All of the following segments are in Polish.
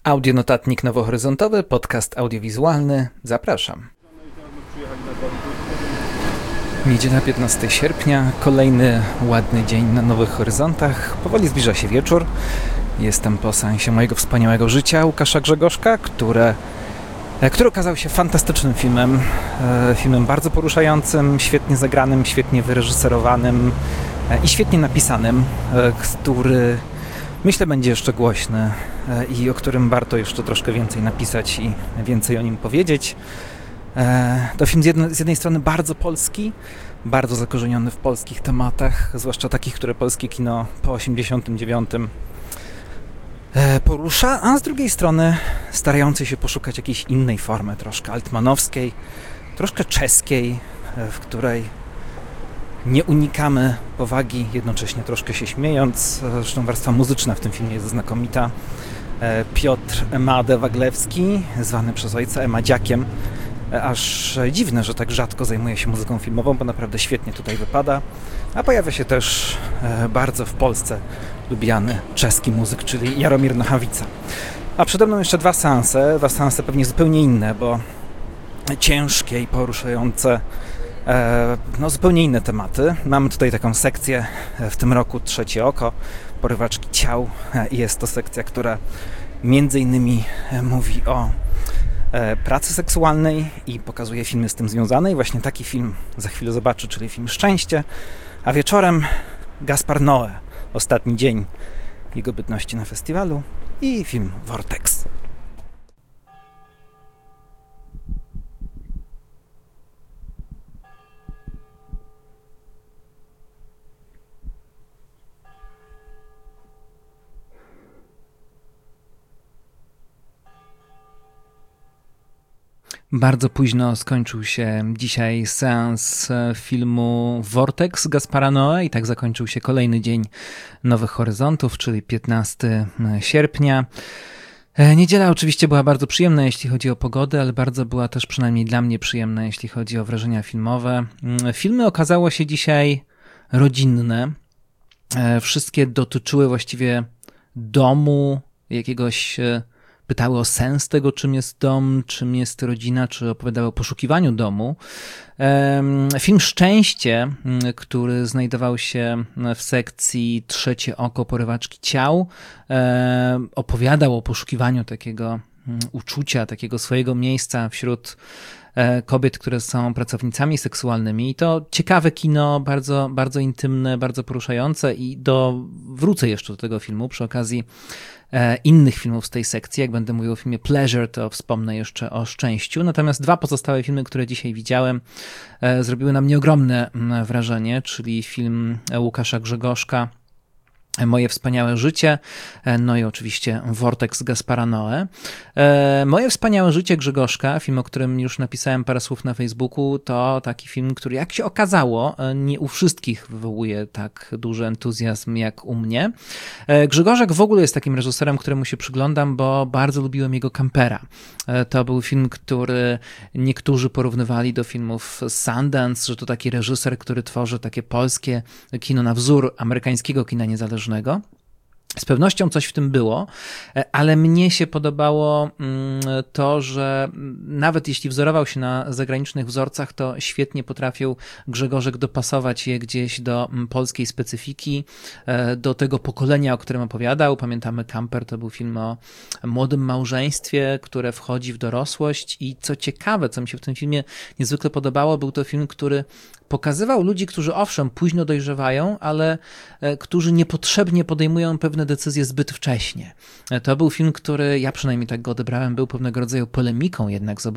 Audionotatnik Nowohoryzontowy, podcast audiowizualny. Zapraszam. Niedziela 15 sierpnia, kolejny ładny dzień na Nowych Horyzontach. Powoli zbliża się wieczór. Jestem po seansie mojego wspaniałego życia Łukasza Grzegorzka, który okazał się fantastycznym filmem. Filmem bardzo poruszającym, świetnie zagranym, świetnie wyreżyserowanym i świetnie napisanym, który myślę będzie jeszcze głośny i o którym warto jeszcze troszkę więcej napisać i więcej o nim powiedzieć. To film z jednej strony bardzo polski, bardzo zakorzeniony w polskich tematach, zwłaszcza takich, które polskie kino po 89 porusza, a z drugiej strony starający się poszukać jakiejś innej formy, troszkę altmanowskiej, troszkę czeskiej, w której nie unikamy powagi, jednocześnie troszkę się śmiejąc. Zresztą warstwa muzyczna w tym filmie jest znakomita. Piotr Emadę-Waglewski, zwany przez ojca Emadziakiem. Aż dziwne, że tak rzadko zajmuje się muzyką filmową, bo naprawdę świetnie tutaj wypada. A pojawia się też bardzo w Polsce lubiany czeski muzyk, czyli Jaromir Nochawica. A przede mną jeszcze dwa seanse pewnie zupełnie inne, bo ciężkie i poruszające zupełnie inne tematy. Mamy tutaj taką sekcję w tym roku Trzecie oko, porywaczki ciał. I jest to sekcja, która między innymi mówi o pracy seksualnej i pokazuje filmy z tym związane. I właśnie taki film za chwilę zobaczy, czyli film Szczęście. A wieczorem Gaspar Noé, ostatni dzień jego bytności na festiwalu i film Vortex. Bardzo późno skończył się dzisiaj seans filmu Vortex Gaspara Noé i tak zakończył się kolejny dzień Nowych Horyzontów, czyli 15 sierpnia. Niedziela oczywiście była bardzo przyjemna, jeśli chodzi o pogodę, ale bardzo była też przynajmniej dla mnie przyjemna, jeśli chodzi o wrażenia filmowe. Filmy okazało się dzisiaj rodzinne. Wszystkie dotyczyły właściwie domu, jakiegoś pytały o sens tego, czym jest dom, czym jest rodzina, czy opowiadały o poszukiwaniu domu. Film Szczęście, który znajdował się w sekcji Trzecie oko, porywaczki ciał, opowiadał o poszukiwaniu takiego uczucia, takiego swojego miejsca wśród kobiet, które są pracownicami seksualnymi. I to ciekawe kino, bardzo, bardzo intymne, bardzo poruszające i wrócę jeszcze do tego filmu przy okazji innych filmów z tej sekcji. Jak będę mówił o filmie Pleasure, to wspomnę jeszcze o Szczęściu. Natomiast dwa pozostałe filmy, które dzisiaj widziałem, zrobiły na mnie ogromne wrażenie, czyli film Łukasza Grzegorzka Moje wspaniałe życie, no i oczywiście Vortex Gaspara Noé. Moje wspaniałe życie Grzegorzka, film, o którym już napisałem parę słów na Facebooku, to taki film, który jak się okazało, nie u wszystkich wywołuje tak duży entuzjazm jak u mnie. Grzegorzek w ogóle jest takim reżyserem, któremu się przyglądam, bo bardzo lubiłem jego Kampera. To był film, który niektórzy porównywali do filmów Sundance, że to taki reżyser, który tworzy takie polskie kino na wzór amerykańskiego kina niezależnego. Z pewnością coś w tym było, ale mnie się podobało to, że nawet jeśli wzorował się na zagranicznych wzorcach, to świetnie potrafił Grzegorzek dopasować je gdzieś do polskiej specyfiki, do tego pokolenia, o którym opowiadał. Pamiętamy, Kamper to był film o młodym małżeństwie, które wchodzi w dorosłość i co ciekawe, co mi się w tym filmie niezwykle podobało, był to film, który pokazywał ludzi, którzy owszem późno dojrzewają, ale którzy niepotrzebnie podejmują pewne decyzje zbyt wcześnie. To był film, który, ja przynajmniej tak go odebrałem, był pewnego rodzaju polemiką jednak z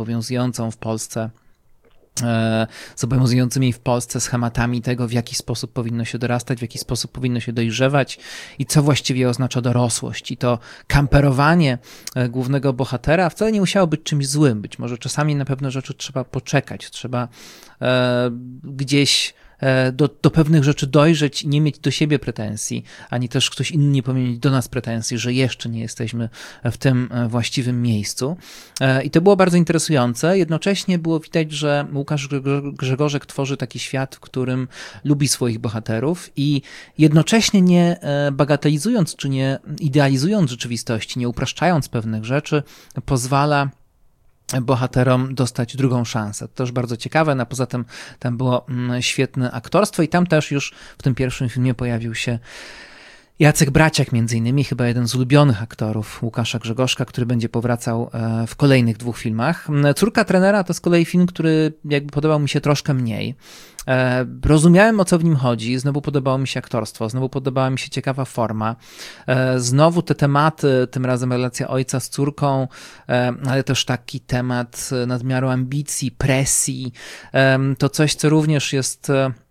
obowiązującymi w Polsce schematami tego, w jaki sposób powinno się dorastać, w jaki sposób powinno się dojrzewać i co właściwie oznacza dorosłość. I to kamperowanie głównego bohatera wcale nie musiało być czymś złym. Być może czasami na pewne rzeczy trzeba poczekać, trzeba gdzieś do pewnych rzeczy dojrzeć i nie mieć do siebie pretensji, ani też ktoś inny nie powinien mieć do nas pretensji, że jeszcze nie jesteśmy w tym właściwym miejscu. I to było bardzo interesujące. Jednocześnie było widać, że Łukasz Grzegorzek tworzy taki świat, w którym lubi swoich bohaterów i jednocześnie nie bagatelizując czy nie idealizując rzeczywistości, nie upraszczając pewnych rzeczy, pozwala bohaterom dostać drugą szansę. To też bardzo ciekawe, a poza tym tam było świetne aktorstwo i tam też już w tym pierwszym filmie pojawił się Jacek Braciak między innymi, chyba jeden z ulubionych aktorów Łukasza Grzegorzka, który będzie powracał w kolejnych 2 filmach. Córka trenera to z kolei film, który jakby podobał mi się troszkę mniej. Rozumiałem, o co w nim chodzi, znowu podobało mi się aktorstwo, znowu podobała mi się ciekawa forma, znowu te tematy, tym razem relacja ojca z córką, ale też taki temat nadmiaru ambicji, presji, to coś, co również jest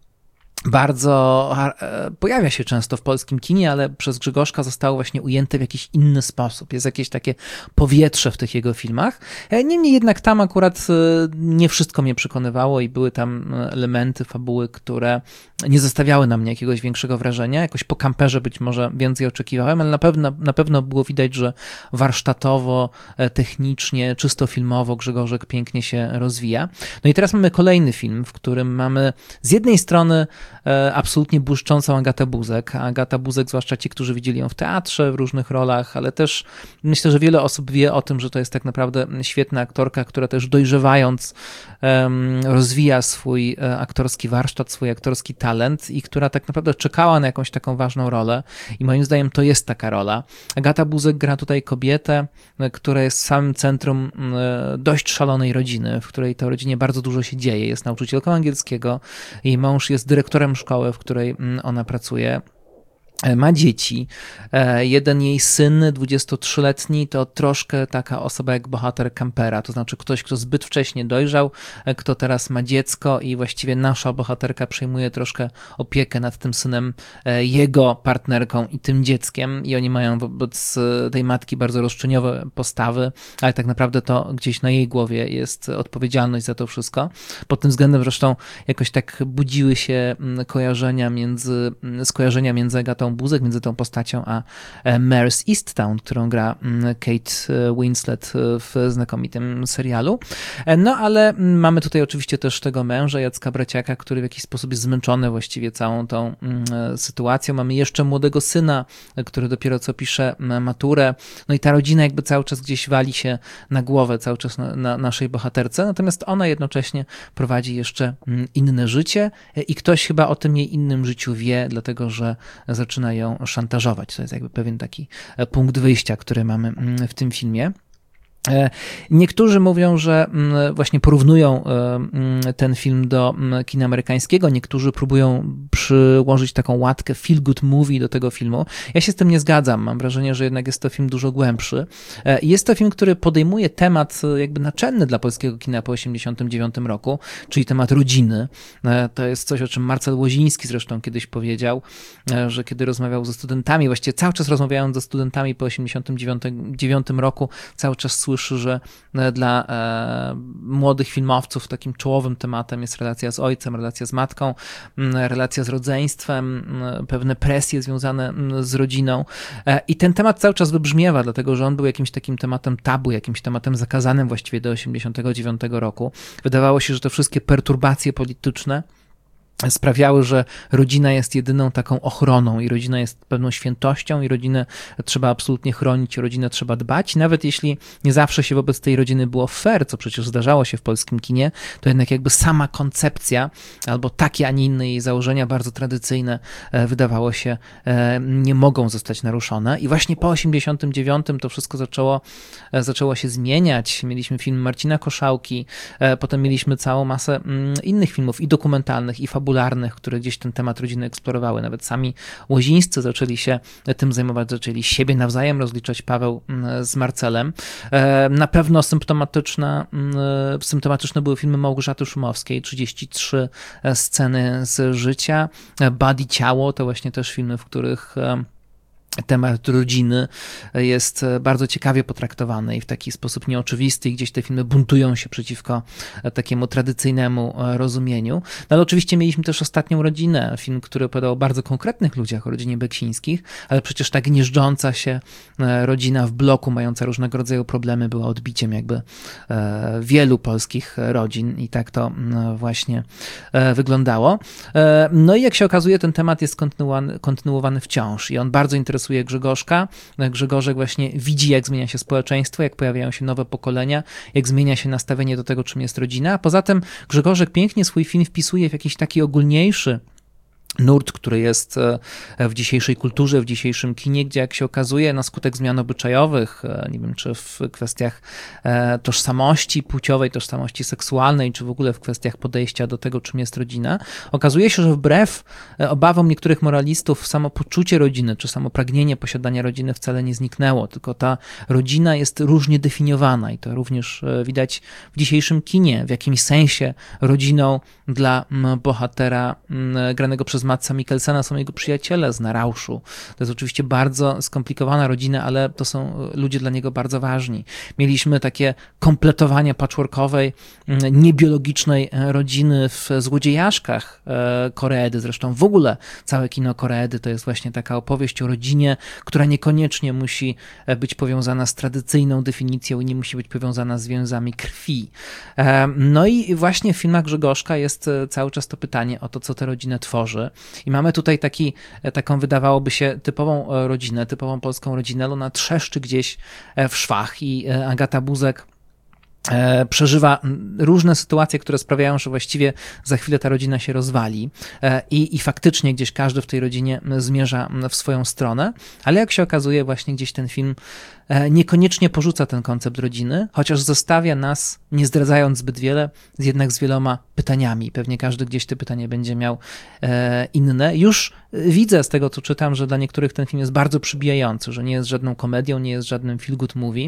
bardzo pojawia się często w polskim kinie, ale przez Grzegorzka zostało właśnie ujęte w jakiś inny sposób. Jest jakieś takie powietrze w tych jego filmach. Niemniej jednak tam akurat nie wszystko mnie przekonywało i były tam elementy fabuły, które nie zostawiały na mnie jakiegoś większego wrażenia. Jakoś po kamperze być może więcej oczekiwałem, ale na pewno było widać, że warsztatowo, technicznie, czysto filmowo Grzegorzek pięknie się rozwija. No i teraz mamy kolejny film, w którym mamy z jednej strony absolutnie błyszczącą Agatę Buzek. Agata Buzek, zwłaszcza ci, którzy widzieli ją w teatrze, w różnych rolach, ale też myślę, że wiele osób wie o tym, że to jest tak naprawdę świetna aktorka, która też dojrzewając rozwija swój aktorski warsztat, swój aktorski talent i która tak naprawdę czekała na jakąś taką ważną rolę i moim zdaniem to jest taka rola. Agata Buzek gra tutaj kobietę, która jest w samym centrum dość szalonej rodziny, w której to rodzinie bardzo dużo się dzieje. Jest nauczycielką angielskiego, jej mąż jest dyrektorem szkoły, w której ona pracuje. Ma dzieci. Jeden jej syn, 23-letni, to troszkę taka osoba jak bohater Kampera, to znaczy ktoś, kto zbyt wcześnie dojrzał, kto teraz ma dziecko i właściwie nasza bohaterka przejmuje troszkę opiekę nad tym synem, jego partnerką i tym dzieckiem i oni mają wobec tej matki bardzo roszczeniowe postawy, ale tak naprawdę to gdzieś na jej głowie jest odpowiedzialność za to wszystko. Pod tym względem zresztą jakoś tak budziły się skojarzenia między Agatą Buzek, między tą postacią a Mare's Easttown, którą gra Kate Winslet w znakomitym serialu. No ale mamy tutaj oczywiście też tego męża, Jacka Braciaka, który w jakiś sposób jest zmęczony właściwie całą tą sytuacją. Mamy jeszcze młodego syna, który dopiero co pisze maturę. No i ta rodzina jakby cały czas gdzieś wali się na głowę, cały czas na naszej bohaterce. Natomiast ona jednocześnie prowadzi jeszcze inne życie i ktoś chyba o tym jej innym życiu wie, dlatego że zaczyna ją szantażować. To jest jakby pewien taki punkt wyjścia, który mamy w tym filmie. Niektórzy mówią, że właśnie porównują ten film do kina amerykańskiego, niektórzy próbują przyłożyć taką łatkę feel good movie do tego filmu. Ja się z tym nie zgadzam, mam wrażenie, że jednak jest to film dużo głębszy. Jest to film, który podejmuje temat jakby naczelny dla polskiego kina po 1989 roku, czyli temat rodziny. To jest coś, o czym Marcel Łoziński zresztą kiedyś powiedział, że kiedy rozmawiał ze studentami, właściwie cały czas rozmawiając ze studentami po 1989 roku, cały czas słyszy, że dla młodych filmowców takim czołowym tematem jest relacja z ojcem, relacja z matką, relacja z rodzeństwem, pewne presje związane z rodziną. I ten temat cały czas wybrzmiewa, dlatego że on był jakimś takim tematem tabu, jakimś tematem zakazanym właściwie do 1989 roku. Wydawało się, że te wszystkie perturbacje polityczne sprawiały, że rodzina jest jedyną taką ochroną i rodzina jest pewną świętością i rodzinę trzeba absolutnie chronić, o rodzinę trzeba dbać. Nawet jeśli nie zawsze się wobec tej rodziny było fair, co przecież zdarzało się w polskim kinie, to jednak jakby sama koncepcja albo takie, a nie inne jej założenia bardzo tradycyjne wydawało się nie mogą zostać naruszone. I właśnie po 89 to wszystko zaczęło się zmieniać. Mieliśmy film Marcina Koszałki, potem mieliśmy całą masę innych filmów i dokumentalnych, i fabularnych, które gdzieś ten temat rodziny eksplorowały. Nawet sami łozińscy zaczęli się tym zajmować, zaczęli siebie nawzajem rozliczać, Paweł z Marcelem. Na pewno symptomatyczne były filmy Małgorzaty Szumowskiej, 33 sceny z życia, Body Ciało, to właśnie też filmy, w których temat rodziny jest bardzo ciekawie potraktowany i w taki sposób nieoczywisty i gdzieś te filmy buntują się przeciwko takiemu tradycyjnemu rozumieniu. No ale oczywiście mieliśmy też Ostatnią rodzinę, film, który opowiadał o bardzo konkretnych ludziach, o rodzinie Beksińskich, ale przecież ta gnieżdżąca się rodzina w bloku, mająca różnego rodzaju problemy, była odbiciem jakby wielu polskich rodzin i tak to właśnie wyglądało. No i jak się okazuje, ten temat jest kontynuowany wciąż i on bardzo interesuje Grzegorzka. Grzegorzek właśnie widzi, jak zmienia się społeczeństwo, jak pojawiają się nowe pokolenia, jak zmienia się nastawienie do tego, czym jest rodzina. A poza tym Grzegorzek pięknie swój film wpisuje w jakiś taki ogólniejszy nurt, który jest w dzisiejszej kulturze, w dzisiejszym kinie, gdzie jak się okazuje na skutek zmian obyczajowych, nie wiem czy w kwestiach tożsamości płciowej, tożsamości seksualnej, czy w ogóle w kwestiach podejścia do tego, czym jest rodzina, okazuje się, że wbrew obawom niektórych moralistów samo poczucie rodziny, czy samo pragnienie posiadania rodziny wcale nie zniknęło, tylko ta rodzina jest różnie definiowana i to również widać w dzisiejszym kinie. W jakimś sensie rodziną dla bohatera granego przez Madsa Mikkelsena są jego przyjaciele z Na Rauszu. To jest oczywiście bardzo skomplikowana rodzina, ale to są ludzie dla niego bardzo ważni. Mieliśmy takie kompletowanie patchworkowej, niebiologicznej rodziny w Złodziejaszkach Koreedy. Zresztą w ogóle całe kino Koreedy to jest właśnie taka opowieść o rodzinie, która niekoniecznie musi być powiązana z tradycyjną definicją i nie musi być powiązana z więzami krwi. No i właśnie w filmach Grzegorzka jest cały czas to pytanie o to, co tę rodzinę tworzy. I mamy tutaj taką wydawałoby się typową rodzinę, typową polską rodzinę, ale ona trzeszczy gdzieś w szwach i Agata Buzek przeżywa różne sytuacje, które sprawiają, że właściwie za chwilę ta rodzina się rozwali i faktycznie gdzieś każdy w tej rodzinie zmierza w swoją stronę, ale jak się okazuje właśnie gdzieś ten film niekoniecznie porzuca ten koncept rodziny, chociaż zostawia nas, nie zdradzając zbyt wiele, jednak z wieloma pytaniami. Pewnie każdy gdzieś te pytania będzie miał inne. Już widzę z tego, co czytam, że dla niektórych ten film jest bardzo przybijający, że nie jest żadną komedią, nie jest żadnym feel good movie.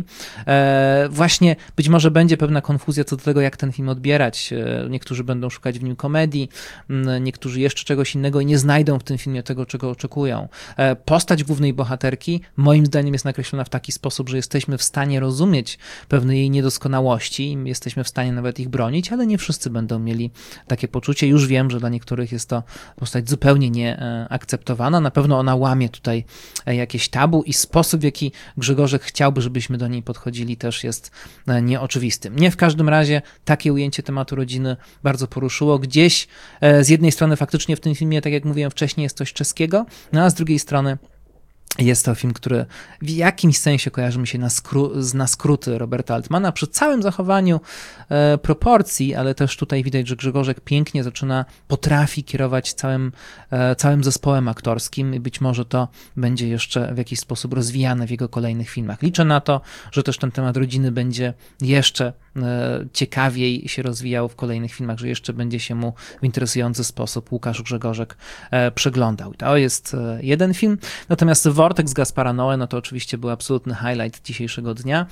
Właśnie być może będzie pewna konfuzja co do tego, jak ten film odbierać. Niektórzy będą szukać w nim komedii, niektórzy jeszcze czegoś innego i nie znajdą w tym filmie tego, czego oczekują. Postać głównej bohaterki moim zdaniem jest nakreślona w taki sposób, że jesteśmy w stanie rozumieć pewne jej niedoskonałości, jesteśmy w stanie nawet ich bronić, ale nie wszyscy będą mieli takie poczucie. Już wiem, że dla niektórych jest to postać zupełnie nieakceptowana. Na pewno ona łamie tutaj jakieś tabu i sposób, w jaki Grzegorzek chciałby, żebyśmy do niej podchodzili, też jest nieoczywisty. Mnie w każdym razie takie ujęcie tematu rodziny bardzo poruszyło. Gdzieś z jednej strony faktycznie w tym filmie, tak jak mówiłem wcześniej, jest coś czeskiego, no a z drugiej strony jest to film, który w jakimś sensie kojarzy mi się na skróty Roberta Altmana przy całym zachowaniu proporcji, ale też tutaj widać, że Grzegorzek pięknie potrafi kierować całym zespołem aktorskim i być może to będzie jeszcze w jakiś sposób rozwijane w jego kolejnych filmach. Liczę na to, że też ten temat rodziny będzie jeszcze ciekawiej się rozwijał w kolejnych filmach, że jeszcze będzie się mu w interesujący sposób Łukasz Grzegorzek przeglądał. To jest jeden film. Natomiast Vortex Gaspara Noé, no to oczywiście był absolutny highlight dzisiejszego dnia.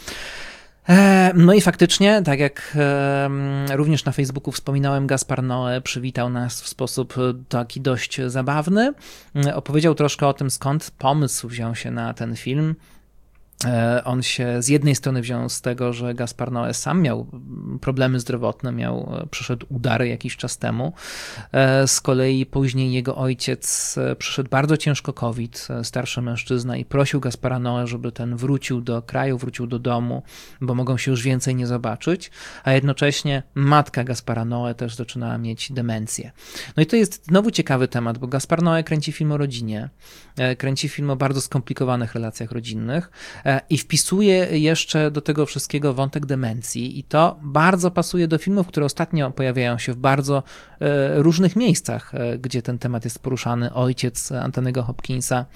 No i faktycznie, tak jak również na Facebooku wspominałem, Gaspar Noé przywitał nas w sposób taki dość zabawny. Opowiedział troszkę o tym, skąd pomysł wziął się na ten film. On się z jednej strony wziął z tego, że Gaspar Noé sam miał problemy zdrowotne, przeszedł udary jakiś czas temu. Z kolei później jego ojciec przeszedł bardzo ciężko COVID, starszy mężczyzna, i prosił Gaspara Noé, żeby ten wrócił do kraju, wrócił do domu, bo mogą się już więcej nie zobaczyć, a jednocześnie matka Gaspara Noé też zaczynała mieć demencję. No i to jest znowu ciekawy temat, bo Gaspar Noé kręci film o rodzinie, kręci film o bardzo skomplikowanych relacjach rodzinnych, i wpisuje jeszcze do tego wszystkiego wątek demencji i to bardzo pasuje do filmów, które ostatnio pojawiają się w bardzo różnych miejscach, gdzie ten temat jest poruszany. Ojciec Antonego Hopkinsa,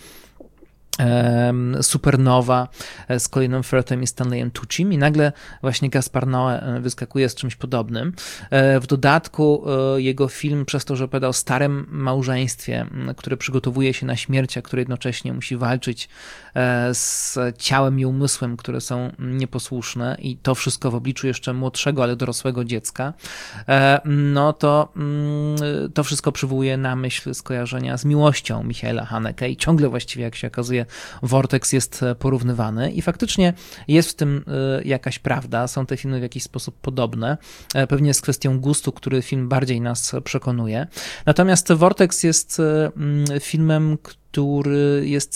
Supernowa z Colinem Firthem i Stanleyem Tucim i nagle właśnie Gaspar Noé wyskakuje z czymś podobnym. W dodatku jego film, przez to, że opowiada o starym małżeństwie, które przygotowuje się na śmierć, a które jednocześnie musi walczyć z ciałem i umysłem, które są nieposłuszne i to wszystko w obliczu jeszcze młodszego, ale dorosłego dziecka, no to wszystko przywołuje na myśl skojarzenia z Miłością Michaela Haneke i ciągle właściwie, jak się okazuje, Vortex jest porównywany i faktycznie jest w tym jakaś prawda, są te filmy w jakiś sposób podobne, pewnie jest kwestią gustu, który film bardziej nas przekonuje. Natomiast Vortex jest filmem, który jest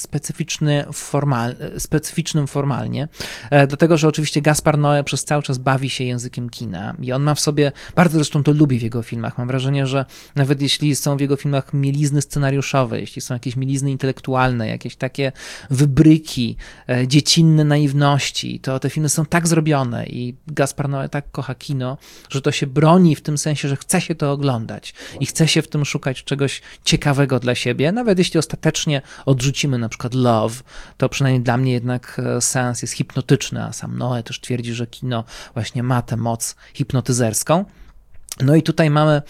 specyficznym formalnie, dlatego, że oczywiście Gaspar Noé przez cały czas bawi się językiem kina i on ma w sobie, bardzo zresztą to lubi w jego filmach, mam wrażenie, że nawet jeśli są w jego filmach mielizny scenariuszowe, jeśli są jakieś mielizny intelektualne, jakieś takie wybryki, dziecinne naiwności, to te filmy są tak zrobione i Gaspar Noé tak kocha kino, że to się broni w tym sensie, że chce się to oglądać i chce się w tym szukać czegoś ciekawego dla siebie, nawet jeśli ostatecznie odrzucimy na przykład Love, to przynajmniej dla mnie jednak seans jest hipnotyczny, a sam Noé też twierdzi, że kino właśnie ma tę moc hipnotyzerską. No i tutaj mamy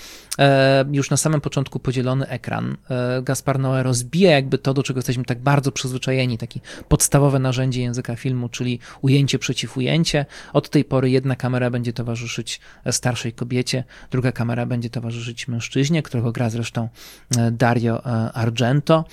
już na samym początku podzielony ekran. Gaspar Noé rozbija jakby to, do czego jesteśmy tak bardzo przyzwyczajeni, takie podstawowe narzędzie języka filmu, czyli ujęcie przeciw ujęcie. Od tej pory jedna kamera będzie towarzyszyć starszej kobiecie, druga kamera będzie towarzyszyć mężczyźnie, którego gra zresztą Dario Argento.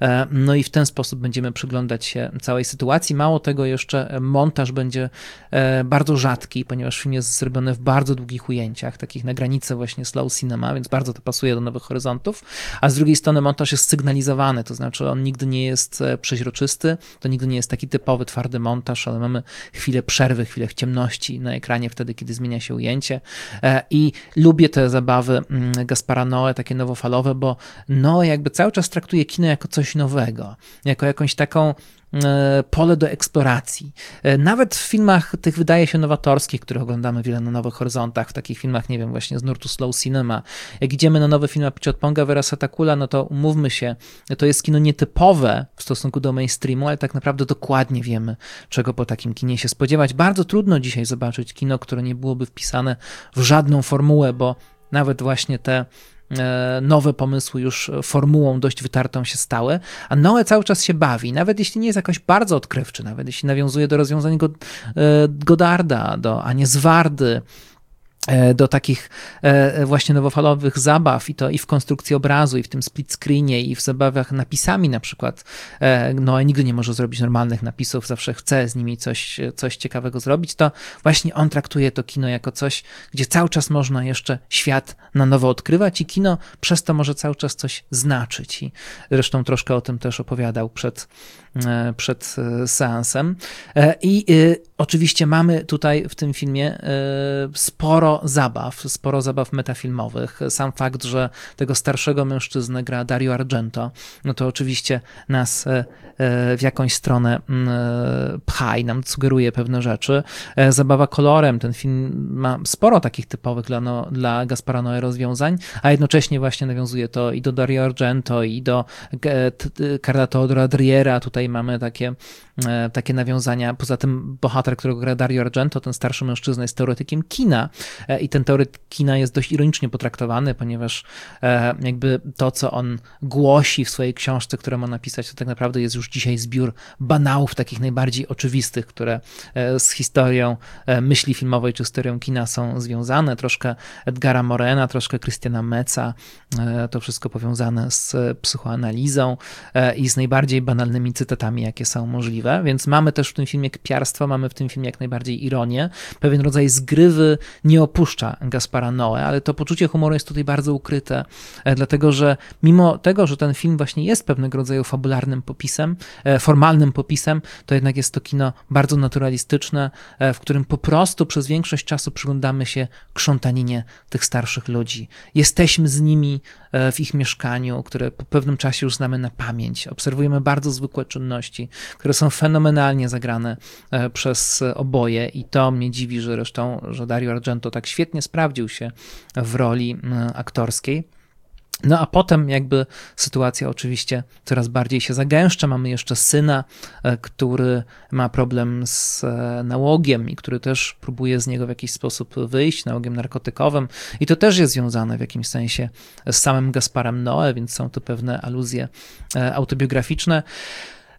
No i w ten sposób będziemy przyglądać się całej sytuacji. Mało tego, jeszcze montaż będzie bardzo rzadki, ponieważ film jest zrobiony w bardzo długich ujęciach, takich na granicy właśnie slow cinema, więc bardzo to pasuje do Nowych Horyzontów, a z drugiej strony montaż jest sygnalizowany, to znaczy on nigdy nie jest przeźroczysty, to nigdy nie jest taki typowy, twardy montaż, ale mamy chwilę przerwy, chwilę ciemności na ekranie wtedy, kiedy zmienia się ujęcie i lubię te zabawy Gaspara Noé, takie nowofalowe, bo Noé jakby cały czas traktuje kino jako coś nowego, jako jakąś taką pole do eksploracji. Nawet w filmach tych wydaje się nowatorskich, które oglądamy wiele na Nowych Horyzontach, w takich filmach, nie wiem, właśnie z nurtu slow cinema. Jak idziemy na nowy film Pichotponga Verasatakula, no to umówmy się, to jest kino nietypowe w stosunku do mainstreamu, ale tak naprawdę dokładnie wiemy, czego po takim kinie się spodziewać. Bardzo trudno dzisiaj zobaczyć kino, które nie byłoby wpisane w żadną formułę, bo nawet właśnie te nowe pomysły już formułą dość wytartą się stały, a Noé cały czas się bawi, nawet jeśli nie jest jakoś bardzo odkrywczy, nawet jeśli nawiązuje do rozwiązań Godarda, do Agnieszki Vardy, do takich właśnie nowofalowych zabaw i w konstrukcji obrazu, i w tym split screenie, i w zabawach napisami na przykład. No, nigdy nie może zrobić normalnych napisów, zawsze chce z nimi coś ciekawego zrobić, to właśnie on traktuje to kino jako coś, gdzie cały czas można jeszcze świat na nowo odkrywać i kino przez to może cały czas coś znaczyć. I zresztą troszkę o tym też opowiadał przed seansem. I oczywiście mamy tutaj w tym filmie sporo zabaw metafilmowych. Sam fakt, że tego starszego mężczyznę gra Dario Argento, no to oczywiście nas w jakąś stronę pcha i nam sugeruje pewne rzeczy. Zabawa kolorem, ten film ma sporo takich typowych dla Gaspara Noé rozwiązań, a jednocześnie właśnie nawiązuje to i do Dario Argento, i do Carla Teodora Driera. Tutaj mamy takie nawiązania. Poza tym bohater, którego gra Dario Argento, ten starszy mężczyzna, jest teoretykiem kina i ten teoretyk kina jest dość ironicznie potraktowany, ponieważ jakby to, co on głosi w swojej książce, którą ma napisać, to tak naprawdę jest już dzisiaj zbiór banałów takich najbardziej oczywistych, które z historią myśli filmowej czy historią kina są związane. Troszkę Edgara Morena, troszkę Christiana Metza, to wszystko powiązane z psychoanalizą i z najbardziej banalnymi cytatami, jakie są możliwe, więc mamy też w tym filmie kpiarstwo, mamy w tym filmie jak najbardziej ironię, pewien rodzaj zgrywy nie opuszcza Gaspara Noé, ale to poczucie humoru jest tutaj bardzo ukryte, dlatego że mimo tego, że ten film właśnie jest pewnego rodzaju fabularnym popisem, formalnym popisem, to jednak jest to kino bardzo naturalistyczne, w którym po prostu przez większość czasu przyglądamy się krzątaninie tych starszych ludzi. Jesteśmy z nimi w ich mieszkaniu, które po pewnym czasie już znamy na pamięć. Obserwujemy bardzo zwykłe czynności, które są fenomenalnie zagrane przez oboje i to mnie dziwi, że Dario Argento tak świetnie sprawdził się w roli aktorskiej. No a potem jakby sytuacja oczywiście coraz bardziej się zagęszcza. Mamy jeszcze syna, który ma problem z nałogiem i który też próbuje z niego w jakiś sposób wyjść, nałogiem narkotykowym. I to też jest związane w jakimś sensie z samym Gasparem Noé, więc są tu pewne aluzje autobiograficzne.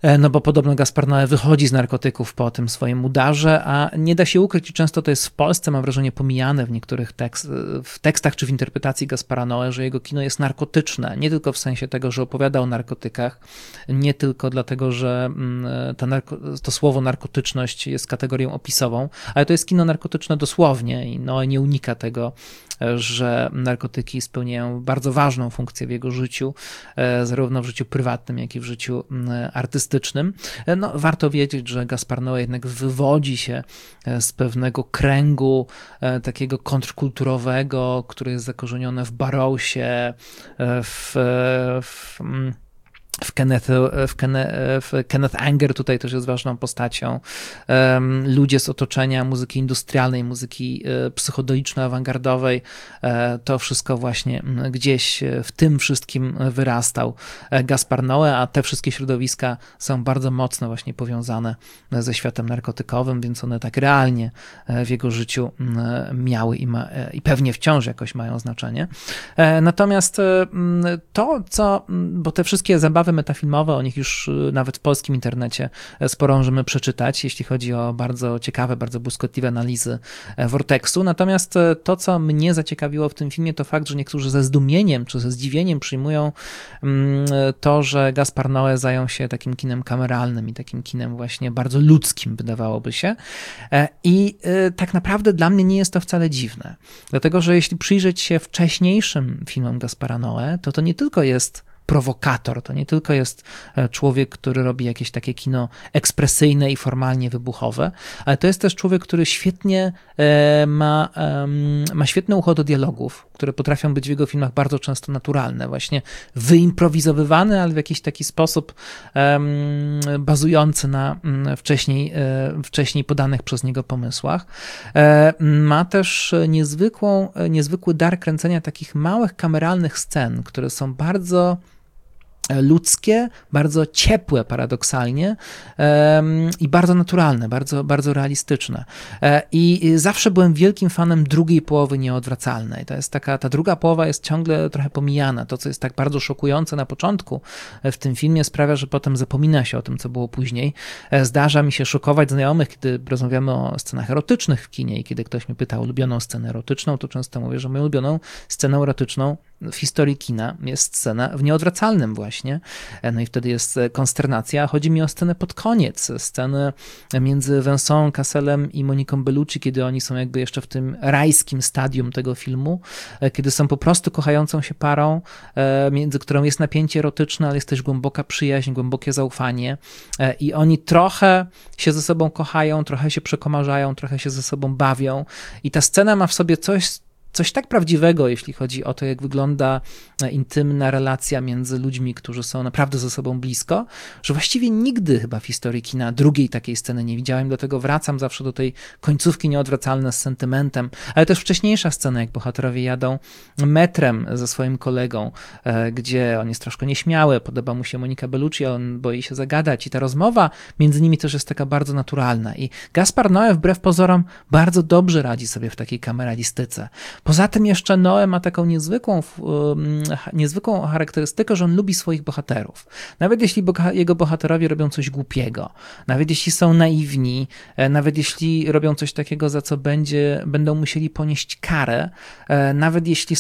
No bo podobno Gaspar Noé wychodzi z narkotyków po tym swoim udarze, a nie da się ukryć, i często to jest w Polsce, mam wrażenie, pomijane w niektórych tekstach czy w interpretacji Gaspara Noé, że jego kino jest narkotyczne. Nie tylko w sensie tego, że opowiada o narkotykach, nie tylko dlatego, że to słowo narkotyczność jest kategorią opisową, ale to jest kino narkotyczne dosłownie i Noé nie unika tego, że narkotyki spełniają bardzo ważną funkcję w jego życiu, zarówno w życiu prywatnym, jak i w życiu artystycznym. No, warto wiedzieć, że Gaspar Noé jednak wywodzi się z pewnego kręgu takiego kontrkulturowego, który jest zakorzeniony w Barrowsie, Kenneth Anger tutaj też jest ważną postacią. Ludzie z otoczenia muzyki industrialnej, muzyki psychodeliczno-awangardowej, to wszystko właśnie gdzieś w tym wszystkim wyrastał Gaspar Noé, a te wszystkie środowiska są bardzo mocno właśnie powiązane ze światem narkotykowym, więc one tak realnie w jego życiu miały i pewnie wciąż jakoś mają znaczenie. Natomiast bo te wszystkie zabawy metafilmowe, o nich już nawet w polskim internecie sporo możemy przeczytać, jeśli chodzi o bardzo ciekawe, bardzo błyskotliwe analizy Vortexu. Natomiast to, co mnie zaciekawiło w tym filmie, to fakt, że niektórzy ze zdumieniem czy ze zdziwieniem przyjmują to, że Gaspar Noé zajął się takim kinem kameralnym i takim kinem właśnie bardzo ludzkim, wydawałoby się. I tak naprawdę dla mnie nie jest to wcale dziwne. Dlatego, że jeśli przyjrzeć się wcześniejszym filmom Gaspara Noé, to nie tylko jest prowokator, to nie tylko jest człowiek, który robi jakieś takie kino ekspresyjne i formalnie wybuchowe, ale to jest też człowiek, który świetnie ma świetne ucho do dialogów, które potrafią być w jego filmach bardzo często naturalne, właśnie wyimprowizowywane, ale w jakiś taki sposób bazujący na wcześniej podanych przez niego pomysłach. Ma też niezwykły dar kręcenia takich małych kameralnych scen, które są bardzo ludzkie, bardzo ciepłe paradoksalnie i bardzo naturalne, bardzo, bardzo realistyczne. I zawsze byłem wielkim fanem drugiej połowy Nieodwracalnej. To jest ta druga połowa jest ciągle trochę pomijana. To, co jest tak bardzo szokujące na początku w tym filmie, sprawia, że potem zapomina się o tym, co było później. Zdarza mi się szokować znajomych, kiedy rozmawiamy o scenach erotycznych w kinie i kiedy ktoś mnie pyta o ulubioną scenę erotyczną, to często mówię, że moją ulubioną sceną erotyczną w historii kina jest scena w Nieodwracalnym właśnie. No i wtedy jest konsternacja. Chodzi mi o scenę pod koniec, scenę między Vincent Casselem i Moniką Bellucci, kiedy oni są jakby jeszcze w tym rajskim stadium tego filmu, kiedy są po prostu kochającą się parą, między którą jest napięcie erotyczne, ale jest też głęboka przyjaźń, głębokie zaufanie i oni trochę się ze sobą kochają, trochę się przekomarzają, trochę się ze sobą bawią i ta scena ma w sobie coś tak prawdziwego, jeśli chodzi o to, jak wygląda intymna relacja między ludźmi, którzy są naprawdę ze sobą blisko, że właściwie nigdy chyba w historii kina drugiej takiej sceny nie widziałem, dlatego wracam zawsze do tej końcówki Nieodwracalne z sentymentem, ale też wcześniejsza scena, jak bohaterowie jadą metrem ze swoim kolegą, gdzie on jest troszkę nieśmiały, podoba mu się Monika Bellucci, a on boi się zagadać i ta rozmowa między nimi też jest taka bardzo naturalna i Gaspar Noé wbrew pozorom bardzo dobrze radzi sobie w takiej kameralistyce. Poza tym jeszcze Noé ma taką niezwykłą charakterystykę, że on lubi swoich bohaterów. Nawet jeśli jego bohaterowie robią coś głupiego, nawet jeśli są naiwni, nawet jeśli robią coś takiego, za co będą musieli ponieść karę, nawet jeśli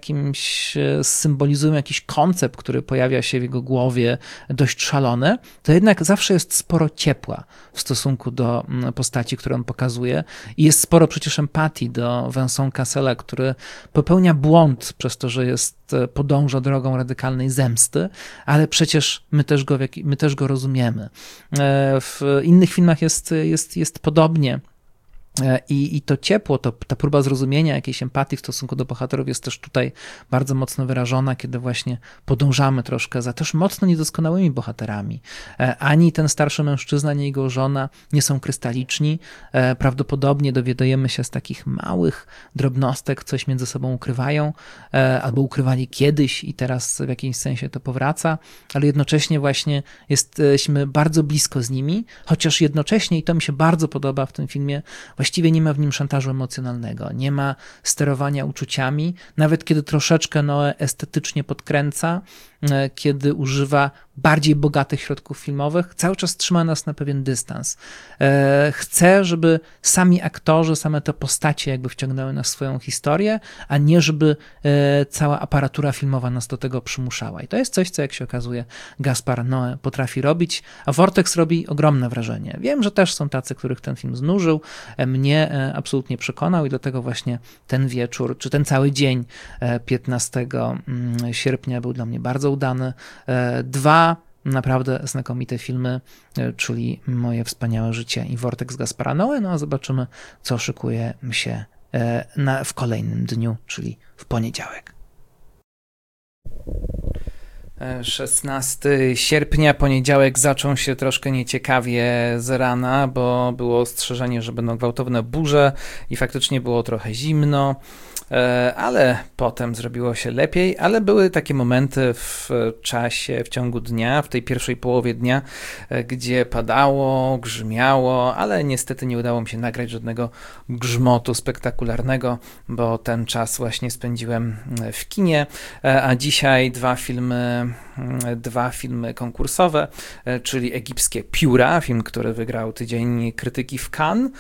symbolizują jakiś koncept, który pojawia się w jego głowie dość szalony, to jednak zawsze jest sporo ciepła w stosunku do postaci, które on pokazuje i jest sporo przecież empatii do Vincent Cassela, który popełnia błąd przez to, że podąża drogą radykalnej zemsty, ale przecież my też go rozumiemy. W innych filmach jest podobnie. I to ciepło, ta próba zrozumienia jakiejś empatii w stosunku do bohaterów jest też tutaj bardzo mocno wyrażona, kiedy właśnie podążamy troszkę za też mocno niedoskonałymi bohaterami. Ani ten starszy mężczyzna, ani jego żona nie są krystaliczni. Prawdopodobnie dowiadujemy się z takich małych drobnostek, coś między sobą ukrywają, albo ukrywali kiedyś i teraz w jakimś sensie to powraca, ale jednocześnie właśnie jesteśmy bardzo blisko z nimi, chociaż jednocześnie, i to mi się bardzo podoba w tym filmie, właściwie nie ma w nim szantażu emocjonalnego, nie ma sterowania uczuciami, nawet kiedy troszeczkę Noé estetycznie podkręca, kiedy używa bardziej bogatych środków filmowych, cały czas trzyma nas na pewien dystans. Chce, żeby sami aktorzy, same te postacie jakby wciągnęły nas w swoją historię, a nie żeby cała aparatura filmowa nas do tego przymuszała. I to jest coś, co jak się okazuje Gaspar Noé potrafi robić, a Vortex robi ogromne wrażenie. Wiem, że też są tacy, których ten film znużył, mnie absolutnie przekonał i do tego właśnie ten wieczór, czy ten cały dzień 15 sierpnia był dla mnie bardzo udany. Dwa naprawdę znakomite filmy, czyli Moje wspaniałe życie i Vortex Gaspara Noé. No a zobaczymy, co szykuje się w kolejnym dniu, czyli w poniedziałek. 16 sierpnia, poniedziałek, zaczął się troszkę nieciekawie z rana, bo było ostrzeżenie, że będą gwałtowne burze i faktycznie było trochę zimno, ale potem zrobiło się lepiej, ale były takie momenty w czasie, w ciągu dnia, w tej pierwszej połowie dnia, gdzie padało, grzmiało, ale niestety nie udało mi się nagrać żadnego grzmotu spektakularnego, bo ten czas właśnie spędziłem w kinie, a dzisiaj dwa filmy konkursowe, czyli egipskie Pióra, film, który wygrał tydzień krytyki w Cannes,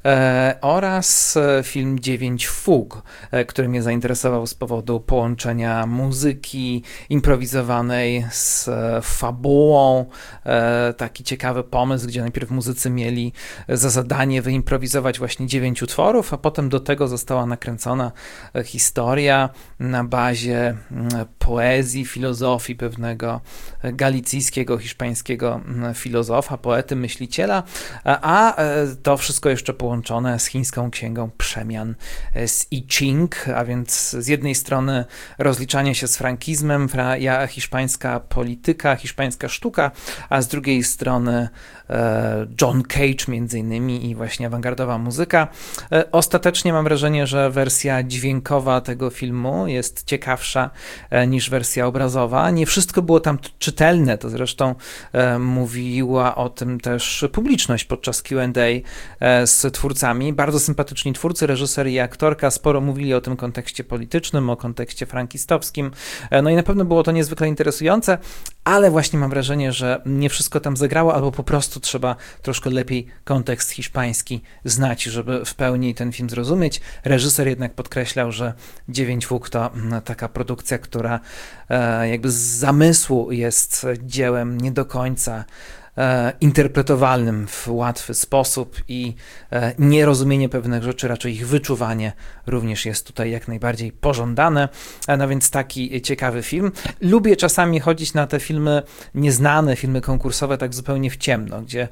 oraz film 9 fug, który mnie zainteresował z powodu połączenia muzyki improwizowanej z fabułą. Taki ciekawy pomysł, gdzie najpierw muzycy mieli za zadanie wyimprowizować właśnie 9 utworów, a potem do tego została nakręcona historia na bazie poezji, filozofii pewnego galicyjskiego, hiszpańskiego filozofa, poety, myśliciela, a to wszystko jeszcze połączone z chińską księgą przemian, z I Ching, a więc z jednej strony rozliczanie się z frankizmem, hiszpańska polityka, hiszpańska sztuka, a z drugiej strony John Cage między innymi i właśnie awangardowa muzyka. Ostatecznie mam wrażenie, że wersja dźwiękowa tego filmu jest ciekawsza niż wersja obrazowa. Nie wszystko było tam czytelne, to zresztą mówiła o tym też publiczność podczas Q&A z twórcami. Bardzo sympatyczni twórcy, reżyser i aktorka, sporo mówili o tym kontekście politycznym, o kontekście frankistowskim, no i na pewno było to niezwykle interesujące, ale właśnie mam wrażenie, że nie wszystko tam zagrało, albo po prostu trzeba troszkę lepiej kontekst hiszpański znać, żeby w pełni ten film zrozumieć. Reżyser jednak podkreślał, że 9 fug to taka produkcja, która jakby z zamysłu jest dziełem nie do końca interpretowalnym w łatwy sposób i nierozumienie pewnych rzeczy, raczej ich wyczuwanie również jest tutaj jak najbardziej pożądane. No więc taki ciekawy film. Lubię czasami chodzić na te filmy nieznane, filmy konkursowe tak zupełnie w ciemno, gdzie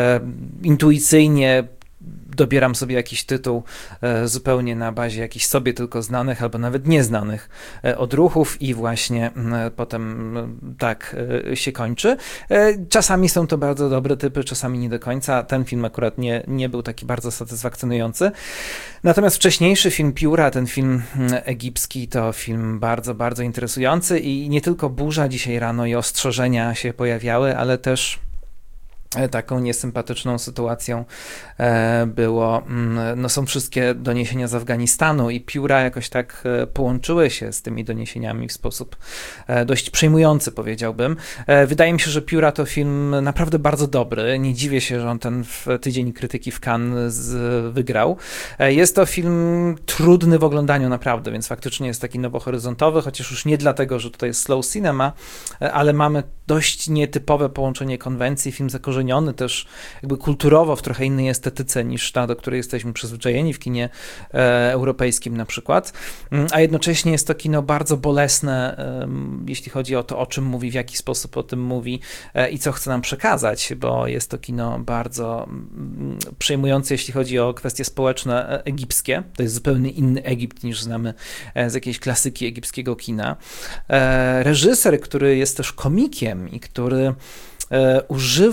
intuicyjnie dobieram sobie jakiś tytuł zupełnie na bazie jakichś sobie tylko znanych albo nawet nieznanych odruchów i właśnie potem tak się kończy. Czasami są to bardzo dobre typy, czasami nie do końca. Ten film akurat nie był taki bardzo satysfakcjonujący. Natomiast wcześniejszy film Pióra, ten film egipski, to film bardzo, bardzo interesujący i nie tylko burza dzisiaj rano i ostrzeżenia się pojawiały, ale też taką niesympatyczną sytuacją są wszystkie doniesienia z Afganistanu i Pióra jakoś tak połączyły się z tymi doniesieniami w sposób dość przejmujący, powiedziałbym. Wydaje mi się, że Pióra to film naprawdę bardzo dobry. Nie dziwię się, że on ten tydzień krytyki w Cannes wygrał. Jest to film trudny w oglądaniu naprawdę, więc faktycznie jest taki nowohoryzontowy, chociaż już nie dlatego, że tutaj jest slow cinema, ale mamy dość nietypowe połączenie konwencji, film zakorzeniony też jakby kulturowo w trochę innej estetyce niż ta, do której jesteśmy przyzwyczajeni w kinie europejskim na przykład, a jednocześnie jest to kino bardzo bolesne, jeśli chodzi o to, o czym mówi, w jaki sposób o tym mówi i co chce nam przekazać, bo jest to kino bardzo przejmujące, jeśli chodzi o kwestie społeczne egipskie. To jest zupełnie inny Egipt niż znamy z jakiejś klasyki egipskiego kina. Reżyser, który jest też komikiem i który używa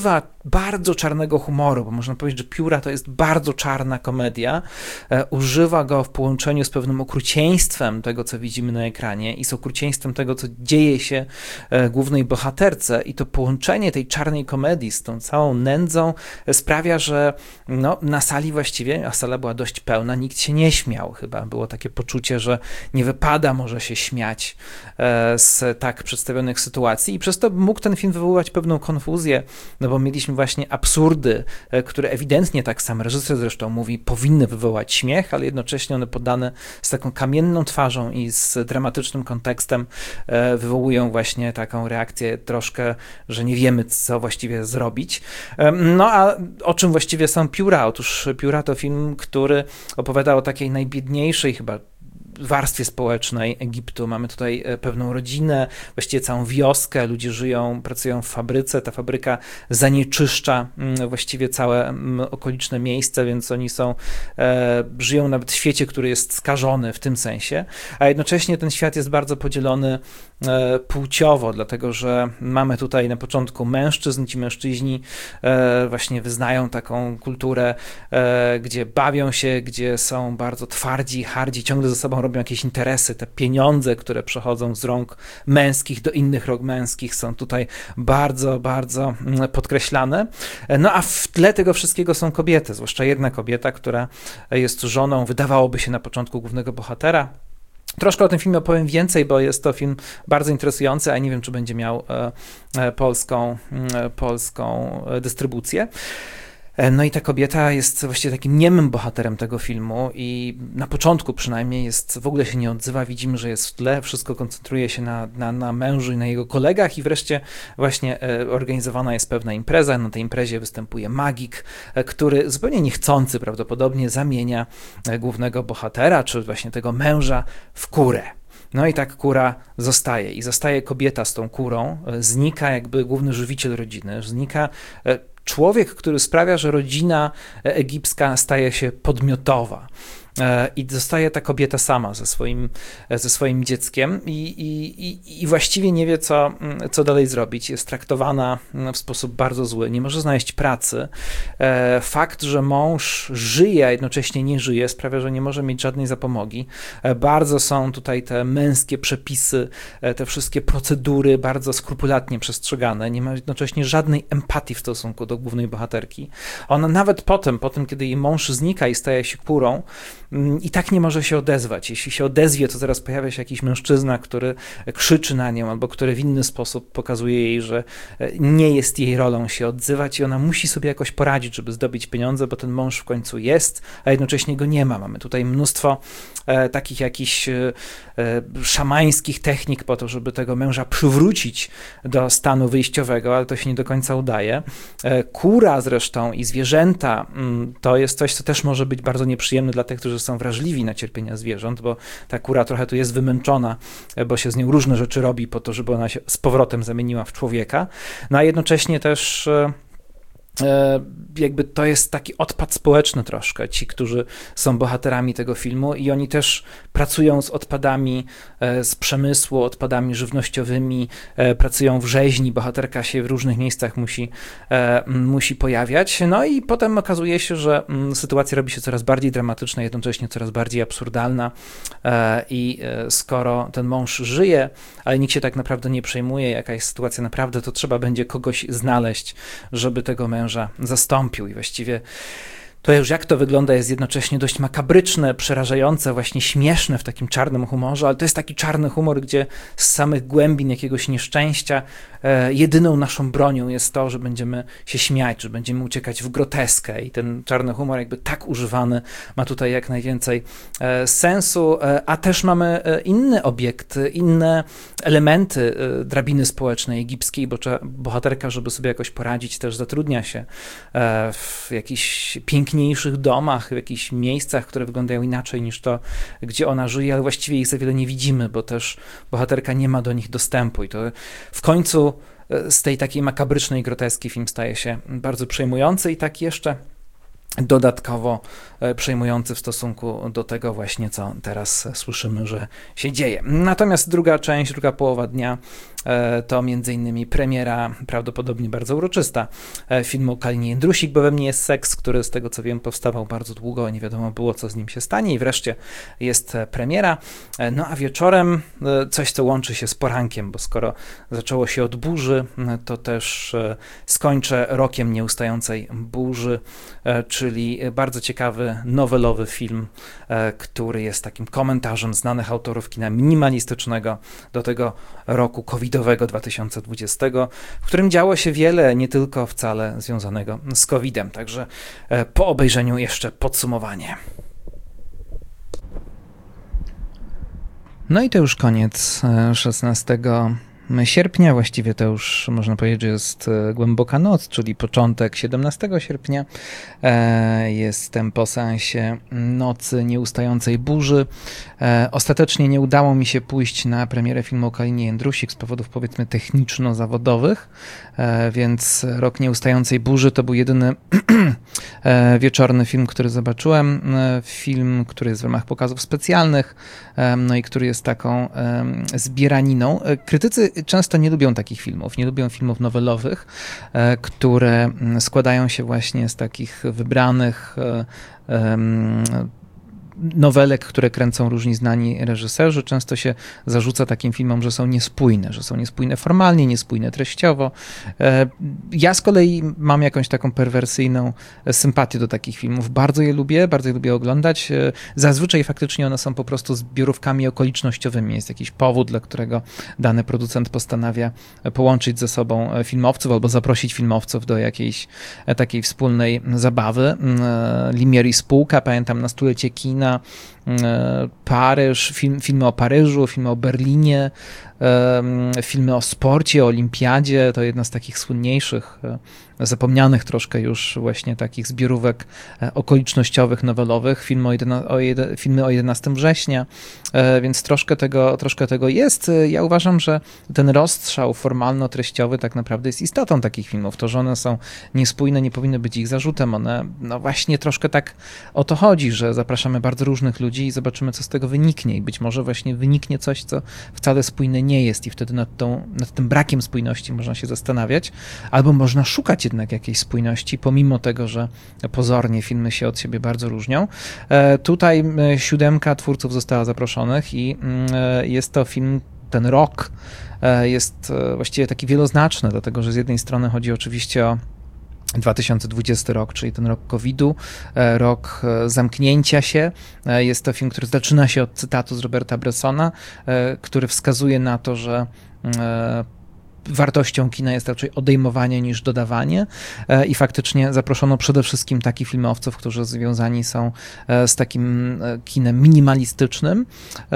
bardzo czarnego humoru, bo można powiedzieć, że Pióra to jest bardzo czarna komedia. Używa go w połączeniu z pewnym okrucieństwem tego, co widzimy na ekranie i z okrucieństwem tego, co dzieje się głównej bohaterce, i to połączenie tej czarnej komedii z tą całą nędzą sprawia, że no, na sali właściwie, a sala była dość pełna, nikt się nie śmiał. Chyba było takie poczucie, że nie wypada może się śmiać z tak przedstawionych sytuacji, i przez to mógł ten film wywoływać pewną konfuzję, no bo mieliśmy właśnie absurdy, które ewidentnie, tak sam reżyser zresztą mówi, powinny wywołać śmiech, ale jednocześnie one podane z taką kamienną twarzą i z dramatycznym kontekstem wywołują właśnie taką reakcję troszkę, że nie wiemy, co właściwie zrobić. No a o czym właściwie są Pióra? Otóż Pióra to film, który opowiada o takiej najbiedniejszej chyba warstwie społecznej Egiptu. Mamy tutaj pewną rodzinę, właściwie całą wioskę, ludzie żyją, pracują w fabryce, ta fabryka zanieczyszcza właściwie całe okoliczne miejsce, więc oni żyją nawet w świecie, który jest skażony w tym sensie, a jednocześnie ten świat jest bardzo podzielony płciowo, dlatego że mamy tutaj na początku mężczyzn, ci mężczyźni właśnie wyznają taką kulturę, gdzie bawią się, gdzie są bardzo twardzi, hardzi, ciągle ze sobą robią jakieś interesy. Te pieniądze, które przechodzą z rąk męskich do innych rąk męskich, są tutaj bardzo, bardzo podkreślane. No a w tle tego wszystkiego są kobiety, zwłaszcza jedna kobieta, która jest żoną, wydawałoby się na początku, głównego bohatera. Troszkę o tym filmie opowiem więcej, bo jest to film bardzo interesujący, a nie wiem, czy będzie miał polską dystrybucję. No i ta kobieta jest właściwie takim niemym bohaterem tego filmu i na początku przynajmniej w ogóle się nie odzywa, widzimy, że jest w tle, wszystko koncentruje się na mężu i na jego kolegach, i wreszcie właśnie organizowana jest pewna impreza. Na tej imprezie występuje magik, który zupełnie niechcący prawdopodobnie zamienia głównego bohatera, czy właśnie tego męża, w kurę. No i tak kura zostaje kobieta z tą kurą, znika jakby główny żywiciel rodziny, znika człowiek, który sprawia, że rodzina egipska staje się podmiotowa. I zostaje ta kobieta sama ze swoim dzieckiem i właściwie nie wie, co dalej zrobić. Jest traktowana w sposób bardzo zły, nie może znaleźć pracy. Fakt, że mąż żyje, a jednocześnie nie żyje, sprawia, że nie może mieć żadnej zapomogi. Bardzo są tutaj te męskie przepisy, te wszystkie procedury bardzo skrupulatnie przestrzegane. Nie ma jednocześnie żadnej empatii w stosunku do głównej bohaterki. Ona nawet potem, kiedy jej mąż znika i staje się kurą, i tak nie może się odezwać. Jeśli się odezwie, to zaraz pojawia się jakiś mężczyzna, który krzyczy na nią, albo który w inny sposób pokazuje jej, że nie jest jej rolą się odzywać, i ona musi sobie jakoś poradzić, żeby zdobyć pieniądze, bo ten mąż w końcu jest, a jednocześnie go nie ma. Mamy tutaj mnóstwo takich jakichś szamańskich technik po to, żeby tego męża przywrócić do stanu wyjściowego, ale to się nie do końca udaje. Kura zresztą i zwierzęta to jest coś, co też może być bardzo nieprzyjemne dla tych, którzy są wrażliwi na cierpienia zwierząt, bo ta kura trochę tu jest wymęczona, bo się z nią różne rzeczy robi po to, żeby ona się z powrotem zamieniła w człowieka. No a jednocześnie też jakby to jest taki odpad społeczny troszkę, ci, którzy są bohaterami tego filmu, i oni też pracują z odpadami z przemysłu, odpadami żywnościowymi, pracują w rzeźni, bohaterka się w różnych miejscach musi pojawiać, no i potem okazuje się, że sytuacja robi się coraz bardziej dramatyczna, jednocześnie coraz bardziej absurdalna, i skoro ten mąż żyje, ale nikt się tak naprawdę nie przejmuje, jaka jest sytuacja naprawdę, to trzeba będzie kogoś znaleźć, żeby tego męża zastąpił, i właściwie to już jak to wygląda jest jednocześnie dość makabryczne, przerażające, właśnie śmieszne w takim czarnym humorze, ale to jest taki czarny humor, gdzie z samych głębin jakiegoś nieszczęścia jedyną naszą bronią jest to, że będziemy się śmiać, że będziemy uciekać w groteskę, i ten czarny humor jakby tak używany ma tutaj jak najwięcej sensu, a też mamy inny obiekt, inne elementy drabiny społecznej egipskiej, bo bohaterka, żeby sobie jakoś poradzić, też zatrudnia się w jakichś piękniejszych domach, w jakichś miejscach, które wyglądają inaczej niż to, gdzie ona żyje, ale właściwie ich za wiele nie widzimy, bo też bohaterka nie ma do nich dostępu, i to w końcu z tej takiej makabrycznej groteski film staje się bardzo przejmujący i tak jeszcze dodatkowo przejmujący w stosunku do tego właśnie, co teraz słyszymy, że się dzieje. Natomiast druga połowa dnia to m.in. premiera, prawdopodobnie bardzo uroczysta, filmu Kalini Jędrusik, bo we mnie jest seks, który z tego co wiem powstawał bardzo długo, nie wiadomo było co z nim się stanie i wreszcie jest premiera. No a wieczorem coś, co łączy się z porankiem, bo skoro zaczęło się od burzy, to też skończę rokiem nieustającej burzy, czyli bardzo ciekawy, nowelowy film, który jest takim komentarzem znanych autorów kina minimalistycznego do tego roku covidowego 2020, w którym działo się wiele, nie tylko wcale związanego z COVID-em. Także po obejrzeniu jeszcze podsumowanie. No i to już koniec 16 sierpnia, właściwie to już można powiedzieć, że jest głęboka noc, czyli początek 17 sierpnia. Jestem po seansie Nocy Nieustającej Burzy. Ostatecznie nie udało mi się pójść na premierę filmu o Kalinie Jędrusik z powodów powiedzmy techniczno-zawodowych, więc Rok Nieustającej Burzy to był jedyny wieczorny film, który zobaczyłem. Film, który jest w ramach pokazów specjalnych, no i który jest taką zbieraniną. Krytycy często nie lubią takich filmów, nie lubią filmów nowelowych, które składają się właśnie z takich wybranych nowelek, które kręcą różni znani reżyserzy. Często się zarzuca takim filmom, że są niespójne formalnie, niespójne treściowo. Ja z kolei mam jakąś taką perwersyjną sympatię do takich filmów. Bardzo je lubię oglądać. Zazwyczaj faktycznie one są po prostu zbiorówkami okolicznościowymi. Jest jakiś powód, dla którego dany producent postanawia połączyć ze sobą filmowców albo zaprosić filmowców do jakiejś takiej wspólnej zabawy. Limier i spółka, pamiętam na stulecie kina, Paryż, filmy o Paryżu, filmy o Berlinie, filmy o sporcie, o olimpiadzie, to jedna z takich słynniejszych, zapomnianych troszkę już właśnie takich zbiorówek okolicznościowych, nowelowych, filmy o 11 września, więc troszkę tego jest. Ja uważam, że ten rozstrzał formalno-treściowy tak naprawdę jest istotą takich filmów. To, że one są niespójne, nie powinny być ich zarzutem. One, no właśnie troszkę tak o to chodzi, że zapraszamy bardzo różnych ludzi i zobaczymy, co z tego wyniknie i być może właśnie wyniknie coś, co wcale spójne nie jest i wtedy nad tym brakiem spójności można się zastanawiać, albo można szukać jednak jakiejś spójności, pomimo tego, że pozornie filmy się od siebie bardzo różnią. Tutaj 7 twórców została zaproszonych i jest to film, ten rok jest właściwie taki wieloznaczny, dlatego że z jednej strony chodzi oczywiście o 2020 rok, czyli ten rok COVID-u, rok zamknięcia się. Jest to film, który zaczyna się od cytatu z Roberta Bressona, który wskazuje na to, że wartością kina jest raczej odejmowanie niż dodawanie i faktycznie zaproszono przede wszystkim takich filmowców, którzy związani są z takim kinem minimalistycznym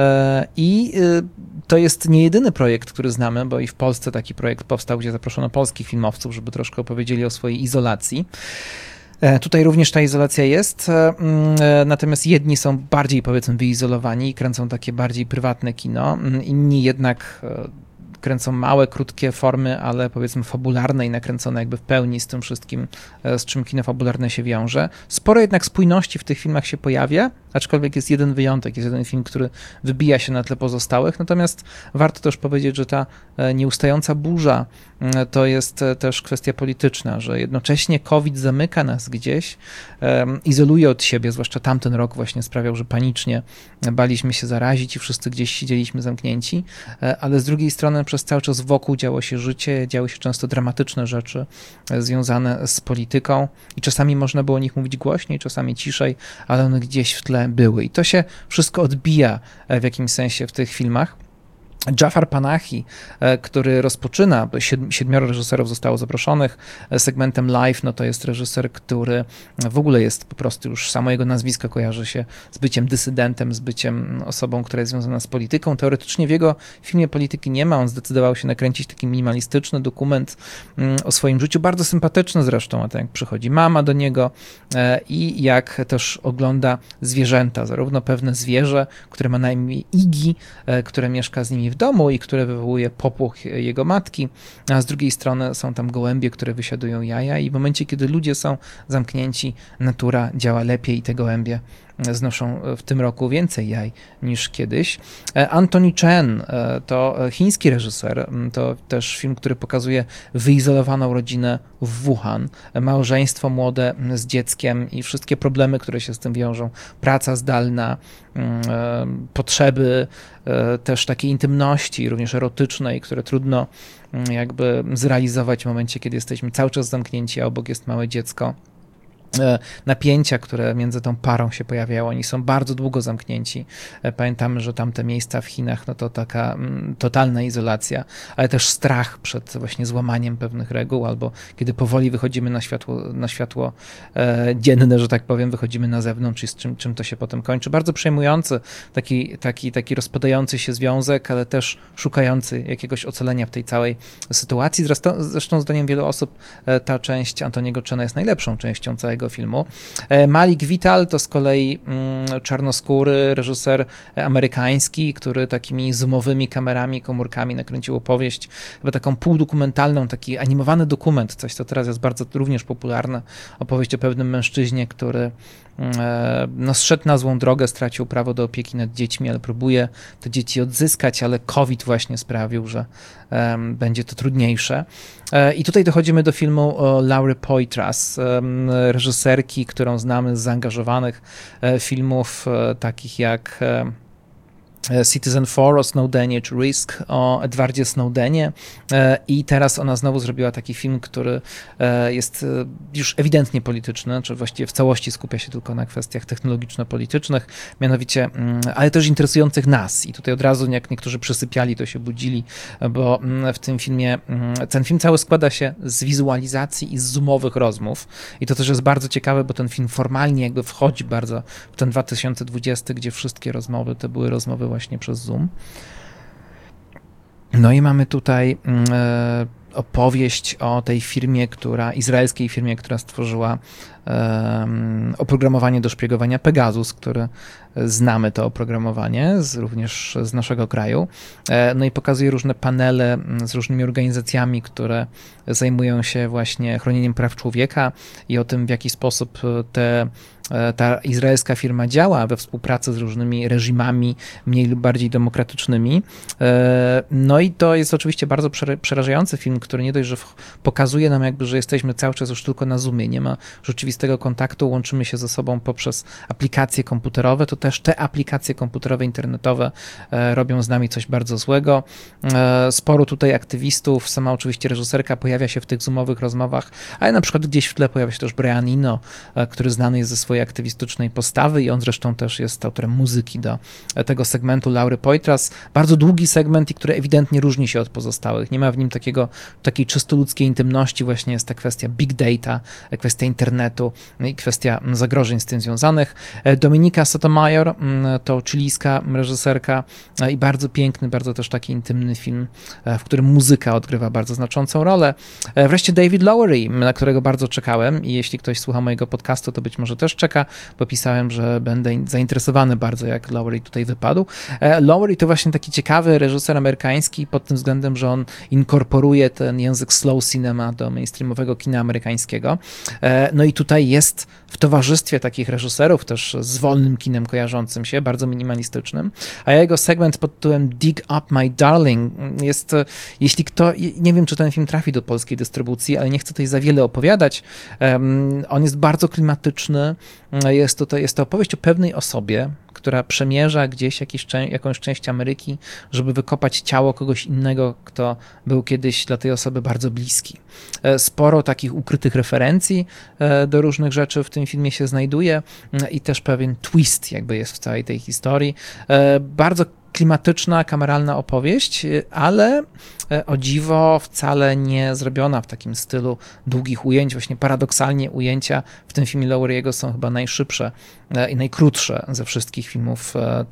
i to jest nie jedyny projekt, który znamy, bo i w Polsce taki projekt powstał, gdzie zaproszono polskich filmowców, żeby troszkę opowiedzieli o swojej izolacji. Tutaj również ta izolacja jest, natomiast jedni są bardziej, powiedzmy, wyizolowani i kręcą takie bardziej prywatne kino, inni jednak kręcą małe, krótkie formy, ale powiedzmy fabularne i nakręcone jakby w pełni z tym wszystkim, z czym kino fabularne się wiąże. Sporo jednak spójności w tych filmach się pojawia, aczkolwiek jest jeden wyjątek, jest jeden film, który wybija się na tle pozostałych, natomiast warto też powiedzieć, że ta nieustająca burza to jest też kwestia polityczna, że jednocześnie COVID zamyka nas gdzieś, izoluje od siebie, zwłaszcza tamten rok właśnie sprawiał, że panicznie baliśmy się zarazić i wszyscy gdzieś siedzieliśmy zamknięci, ale z drugiej strony przez cały czas wokół działo się życie, działy się często dramatyczne rzeczy związane z polityką i czasami można było o nich mówić głośniej, czasami ciszej, ale one gdzieś w tle były i to się wszystko odbija w jakimś sensie w tych filmach. Jafar Panahi, który rozpoczyna, 7 reżyserów zostało zaproszonych segmentem live, no to jest reżyser, który w ogóle jest po prostu już samo jego nazwisko kojarzy się z byciem dysydentem, z byciem osobą, która jest związana z polityką. Teoretycznie w jego filmie polityki nie ma, on zdecydował się nakręcić taki minimalistyczny dokument o swoim życiu, bardzo sympatyczny zresztą, a tak jak przychodzi mama do niego i jak też ogląda zwierzęta, zarówno pewne zwierzę, które ma na imię Iggy, które mieszka z nimi w domu i które wywołuje popłoch jego matki, a z drugiej strony są tam gołębie, które wysiadują jaja i w momencie, kiedy ludzie są zamknięci, natura działa lepiej i te gołębie znoszą w tym roku więcej jaj niż kiedyś. Anthony Chen to chiński reżyser, to też film, który pokazuje wyizolowaną rodzinę w Wuhan, małżeństwo młode z dzieckiem i wszystkie problemy, które się z tym wiążą, praca zdalna, potrzeby też takiej intymności, również erotycznej, które trudno jakby zrealizować w momencie, kiedy jesteśmy cały czas zamknięci, a obok jest małe dziecko. Napięcia, które między tą parą się pojawiały, oni są bardzo długo zamknięci. Pamiętamy, że tamte miejsca w Chinach, no to taka totalna izolacja, ale też strach przed właśnie złamaniem pewnych reguł, albo kiedy powoli wychodzimy na światło dzienne, że tak powiem, wychodzimy na zewnątrz i z czym to się potem kończy. Bardzo przejmujący, taki rozpadający się związek, ale też szukający jakiegoś ocalenia w tej całej sytuacji. Zresztą zdaniem wielu osób ta część Antoniego Chena jest najlepszą częścią całego filmu. Malik Vital to z kolei czarnoskóry reżyser amerykański, który takimi zoomowymi kamerami, komórkami nakręcił opowieść, chyba taką półdokumentalną, taki animowany dokument, coś co teraz jest bardzo również popularne, opowieść o pewnym mężczyźnie, który zszedł na złą drogę, stracił prawo do opieki nad dziećmi, ale próbuje te dzieci odzyskać, ale COVID właśnie sprawił, że będzie to trudniejsze. I tutaj dochodzimy do filmu Laury Poitras, reżyserki, którą znamy z zaangażowanych filmów takich jak Citizen 4 o Snowdenie, czy Risk o Edwardzie Snowdenie i teraz ona znowu zrobiła taki film, który jest już ewidentnie polityczny, czy właściwie w całości skupia się tylko na kwestiach technologiczno-politycznych, mianowicie, ale też interesujących nas i tutaj od razu jak niektórzy przysypiali, to się budzili, bo w tym filmie, ten film cały składa się z wizualizacji i z zoomowych rozmów i to też jest bardzo ciekawe, bo ten film formalnie jakby wchodzi bardzo w ten 2020, gdzie wszystkie rozmowy to były rozmowy właśnie przez Zoom. No i mamy tutaj opowieść o tej firmie, izraelskiej firmie, która stworzyła oprogramowanie do szpiegowania Pegasus, które znamy to oprogramowanie również z naszego kraju. No i pokazuje różne panele z różnymi organizacjami, które zajmują się właśnie chronieniem praw człowieka i o tym, w jaki sposób ta izraelska firma działa we współpracy z różnymi reżimami mniej lub bardziej demokratycznymi. No i to jest oczywiście bardzo przerażający film, który nie dość, że pokazuje nam jakby, że jesteśmy cały czas już tylko na Zoomie, nie ma rzeczywistego kontaktu, łączymy się ze sobą poprzez aplikacje komputerowe, to też te aplikacje komputerowe, internetowe robią z nami coś bardzo złego. Sporo tutaj aktywistów, sama oczywiście reżyserka pojawia się w tych zoomowych rozmowach, ale na przykład gdzieś w tle pojawia się też Brian Eno, który znany jest ze swojej aktywistycznej postawy i on zresztą też jest autorem muzyki do tego segmentu Laury Poitras. Bardzo długi segment i który ewidentnie różni się od pozostałych. Nie ma w nim takiej czysto ludzkiej intymności, właśnie jest ta kwestia big data, kwestia internetu i kwestia zagrożeń z tym związanych. Dominika Sotomayor to chilijska reżyserka i bardzo piękny, bardzo też taki intymny film, w którym muzyka odgrywa bardzo znaczącą rolę. Wreszcie David Lowery, na którego bardzo czekałem i jeśli ktoś słucha mojego podcastu, to być może też czeka, bo pisałem, że będę zainteresowany bardzo, jak Lowery tutaj wypadł. Lowery to właśnie taki ciekawy reżyser amerykański pod tym względem, że on inkorporuje ten język slow cinema do mainstreamowego kina amerykańskiego. No i tutaj jest w towarzystwie takich reżyserów, też z wolnym kinem kojarzącym się, bardzo minimalistycznym, a jego segment pod tytułem Dig Up My Darling jest, jeśli nie wiem, czy ten film trafi do polskiej dystrybucji, ale nie chcę tutaj za wiele opowiadać, on jest bardzo klimatyczny, jest to opowieść o pewnej osobie, która przemierza gdzieś jakąś część Ameryki, żeby wykopać ciało kogoś innego, kto był kiedyś dla tej osoby bardzo bliski. Sporo takich ukrytych referencji do różnych rzeczy w tym filmie się znajduje i też pewien twist jakby jest w całej tej historii. Bardzo klimatyczna, kameralna opowieść, ale o dziwo wcale nie zrobiona w takim stylu długich ujęć. Właśnie paradoksalnie ujęcia w tym filmie Lowery'ego są chyba najszybsze i najkrótsze ze wszystkich filmów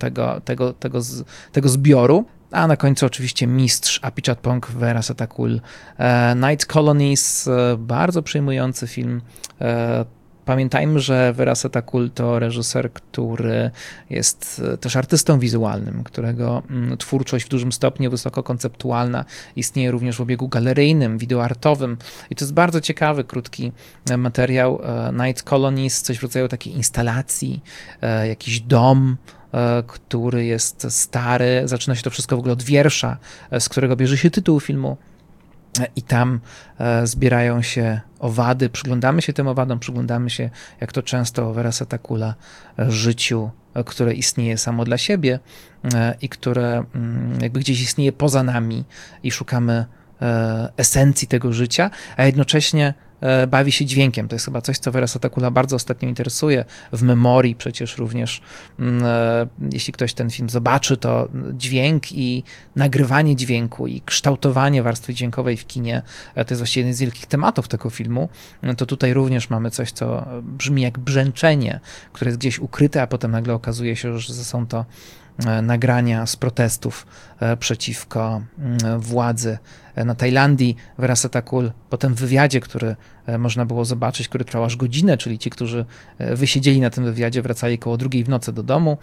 tego zbioru. A na końcu oczywiście mistrz Apichatpong Weerasethakul. Night Colonies, bardzo przejmujący film, Pamiętajmy, że Weerasatakul to reżyser, który jest też artystą wizualnym, którego twórczość w dużym stopniu wysokokonceptualna istnieje również w obiegu galeryjnym, wideoartowym i to jest bardzo ciekawy, krótki materiał. Night Colonies, coś w rodzaju takiej instalacji, jakiś dom, który jest stary. Zaczyna się to wszystko w ogóle od wiersza, z którego bierze się tytuł filmu. I tam zbierają się owady, przyglądamy się tym owadom, przyglądamy się, jak to często Weerasatakula, życiu, które istnieje samo dla siebie i które jakby gdzieś istnieje poza nami i szukamy esencji tego życia, a jednocześnie bawi się dźwiękiem. To jest chyba coś, co Weerasatakula bardzo ostatnio interesuje. W Memorii przecież również, jeśli ktoś ten film zobaczy, to dźwięk i nagrywanie dźwięku i kształtowanie warstwy dźwiękowej w kinie, to jest właściwie jeden z wielkich tematów tego filmu. To tutaj również mamy coś, co brzmi jak brzęczenie, które jest gdzieś ukryte, a potem nagle okazuje się, że są to nagrania z protestów przeciwko władzy na Tajlandii. Weerasatakul potem w wywiadzie, który można było zobaczyć, który trwał aż godzinę, czyli ci, którzy wysiedzieli na tym wywiadzie, wracali koło 2:00 w nocy do domu,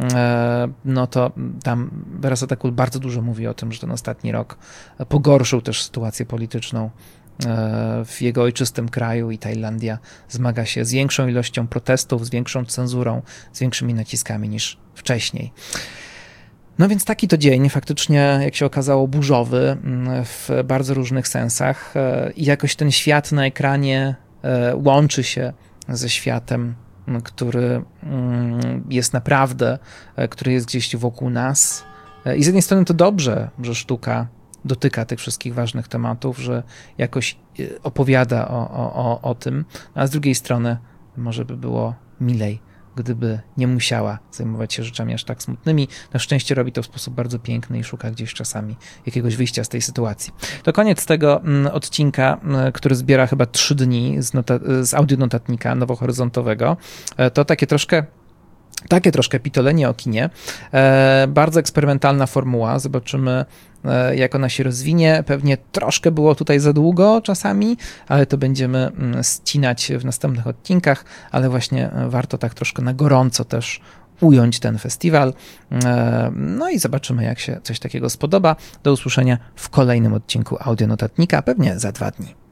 no to tam Weerasatakul bardzo dużo mówi o tym, że ten ostatni rok pogorszył też sytuację polityczną w jego ojczystym kraju i Tajlandia zmaga się z większą ilością protestów, z większą cenzurą, z większymi naciskami niż wcześniej. No więc taki to dzień, faktycznie, jak się okazało, burzowy w bardzo różnych sensach i jakoś ten świat na ekranie łączy się ze światem, który jest naprawdę, który jest gdzieś wokół nas. I z jednej strony to dobrze, że sztuka dotyka tych wszystkich ważnych tematów, że jakoś opowiada o tym, a z drugiej strony może by było milej, gdyby nie musiała zajmować się rzeczami aż tak smutnymi. Na szczęście robi to w sposób bardzo piękny i szuka gdzieś czasami jakiegoś wyjścia z tej sytuacji. To koniec tego odcinka, który zbiera chyba 3 dni z audionotatnika nowohoryzontowego. To takie troszkę pitolenie o kinie. Bardzo eksperymentalna formuła. Zobaczymy, jak ona się rozwinie. Pewnie troszkę było tutaj za długo czasami, ale to będziemy ścinać w następnych odcinkach, ale właśnie warto tak troszkę na gorąco też ująć ten festiwal. No i zobaczymy, jak się coś takiego spodoba. Do usłyszenia w kolejnym odcinku Audionotatnika, pewnie za 2 dni.